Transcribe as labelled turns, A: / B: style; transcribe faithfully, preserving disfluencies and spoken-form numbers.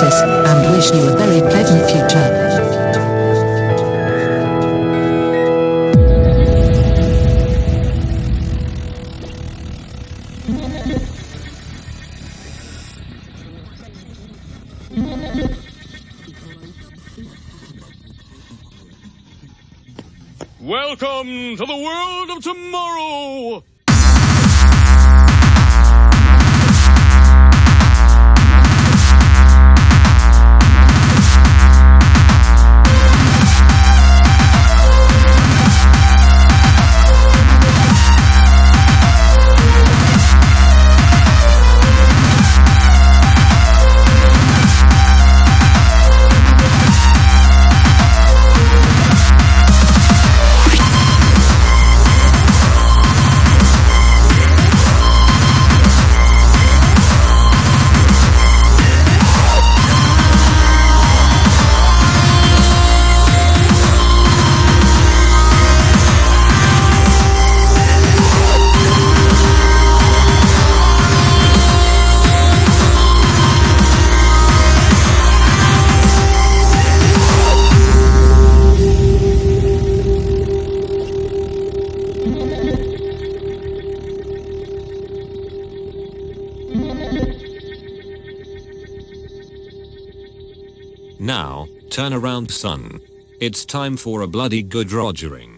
A: Oasis, and wish you a very pleasant future.
B: Welcome to the world of tomorrow!
C: Now, turn around son. It's time for a bloody good rogering.